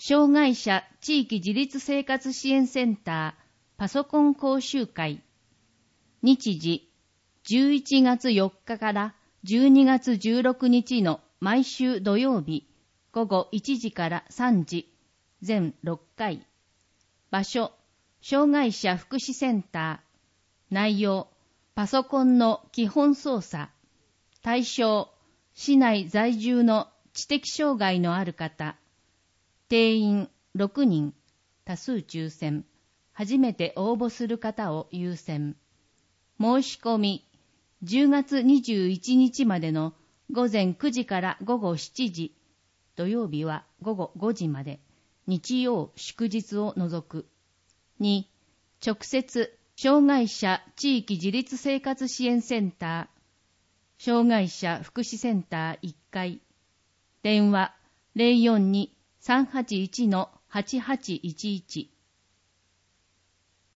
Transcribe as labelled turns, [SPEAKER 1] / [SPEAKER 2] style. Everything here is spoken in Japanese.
[SPEAKER 1] 障害者地域自立生活支援センターパソコン講習会。日時11月4日から12月16日の毎週土曜日午後1時から3時、全6回。場所、障害者福祉センター。内容、パソコンの基本操作。対象、市内在住の知的障害のある方。定員6人、多数抽選。初めて応募する方を優先。申し込み、10月21日までの午前9時から午後7時、土曜日は午後5時まで、日曜祝日を除く。2、直接、障害者地域自立生活支援センター、障害者福祉センター1階、電話 042-381-8811